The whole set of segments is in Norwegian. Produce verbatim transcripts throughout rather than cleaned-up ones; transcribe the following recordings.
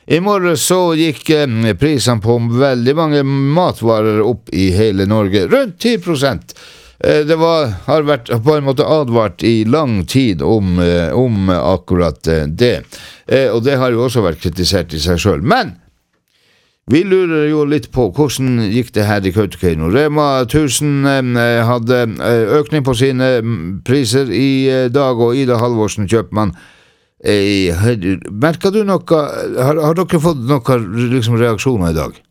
I morgen så gikk eh, prisene på veldig mange matvarer opp i hele Norge, rundt ti prosent. Eh, det var, har vært på en måte advart i lang tid om, eh, om akkurat eh, det. Eh, og det har jo også vært kritisert i seg selv. Men vi lurer jo litt på hvordan gikk det her i Kautokeino. Rema tusen eh, hadde økning på sine priser i eh, dag, og Ida Halvorsen, kjøpmann. Eh, merker du noe, har, har dere fått noen liksom, reaksjoner i dag?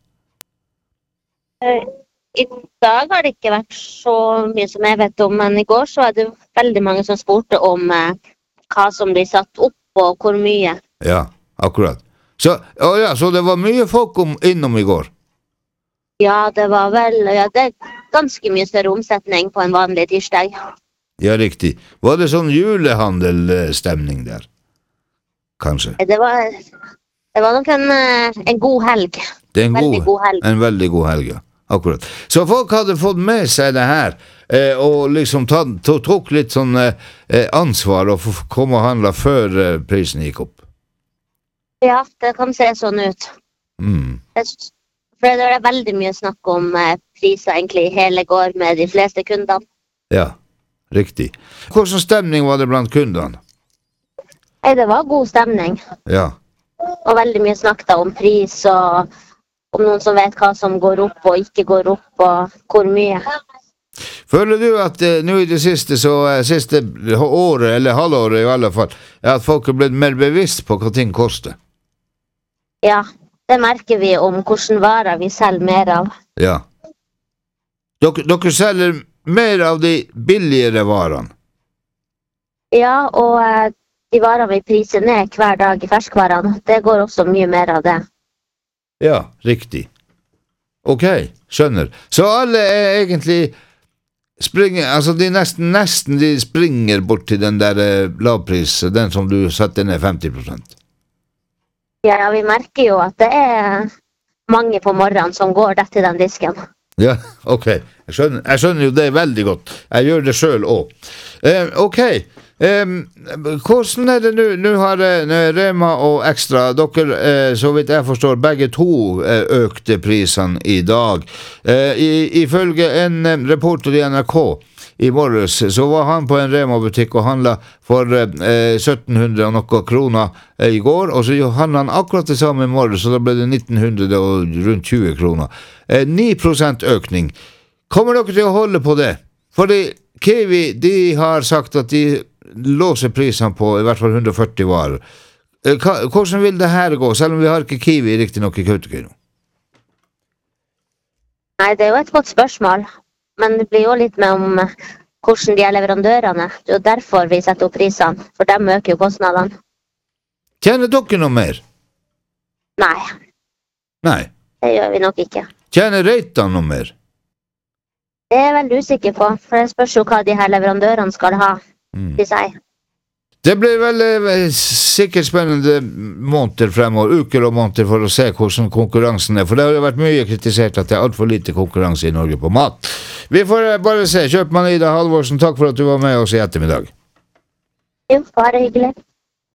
I dag har det ikke vært så mye som jeg vet om, men i går så var det veldig mange som spurte om eh, hva som blir satt opp og hvor mye. Ja, akkurat. Så, å ja, så det var mye folk om, innom i går? Ja, det var vel, ja, det er ganske mye større omsetning på en vanlig tirsdag. Ja, riktig. Var det sånn julehandelstemning der? Kanskje? Det var, det var nok en, en god helg. Det er en veldig god, god helg. En veldig god helg, ja. Akkurat. Så folk hadde fått med seg det her, eh, og liksom tatt, tok litt sånn eh, ansvar og kom og handla før eh, prisen gikk opp. Ja, det kan se sånn ut. Mm. For det er veldig mye snakk om eh, priser egentlig hele går med de fleste kundene. Ja, riktig. Hvordan stemning var det blant kundene? Nei, det var god stemning. Ja. Og veldig mye snakk da om pris, og om noen som vet hva som går opp og ikke går opp, og hvor mye. Føler du at eh, nå i det siste, så eh, siste året, eller halvåret i alle fall, er at folk er blitt mer bevisst på hva ting koster? Ja, det merker vi om hvordan varer vi selger mer av. Ja. Dere, dere selger mer av de billigere varene? Ja, og eh, de varer vi priser ned hver dag i ferskvarene. Det går også mye mer av det. Ja, riktig. Ok, skjønner. Så alle er egentlig springer, altså de nesten, nesten de springer bort til den der eh, lavpris, den som du satte ned femti prosent. Ja, vi merker jo at det er mange på morgenen som går rett til den disken. Ja, ok. Jeg skjønner, jeg skjønner jo det veldig godt. Jeg gjør det selv også. Eh, ok. Eh, hvordan er det nå? Nå har eh, Rema og Extra, dere, eh, så vidt jeg forstår, begge to eh, økte prisene i dag. Eh, i, ifølge en eh, reporter i N R K i morges, så var han på en Rema-butikk og handla for eh, sytten hundre og noe kroner eh, i går, og så handla han akkurat det samme i morgen, så da ble det nitten hundre og rundt tjue kroner. Eh, ni prosent økning. Kommer dere til å holde på det? Fordi Kiwi, de har sagt at de låser prisene på i hvert fall hundre og førti varer. Eh, hvordan vil det her gå, selv om vi har ikke Kiwi riktig nok i Kautokeino? Nei, det er jo et godt spørsmål. Men det blir jo litt med om hvordan de er leverandørene. Det er jo derfor vi setter opp prisene, for de øker jo kostnadene. Tjener dere noe mer? Nei. Nei. Det gjør vi nok ikke. Tjener Reitan noe mer? Det er jeg veldig usikker på, for det spørs jo hva de her leverandørene skal ha mm. til seg. Det blir vel eh, sikkert spennende måneder fremover, uker og måneder for å se hvordan konkurransen er, for det har jo vært mye kritisert at det er alt for lite konkurranse i Norge på mat. Vi får bare se. Kjøpmann Ida Halvorsen, takk for at du var med oss i ettermiddag. Jo, bare hyggelig.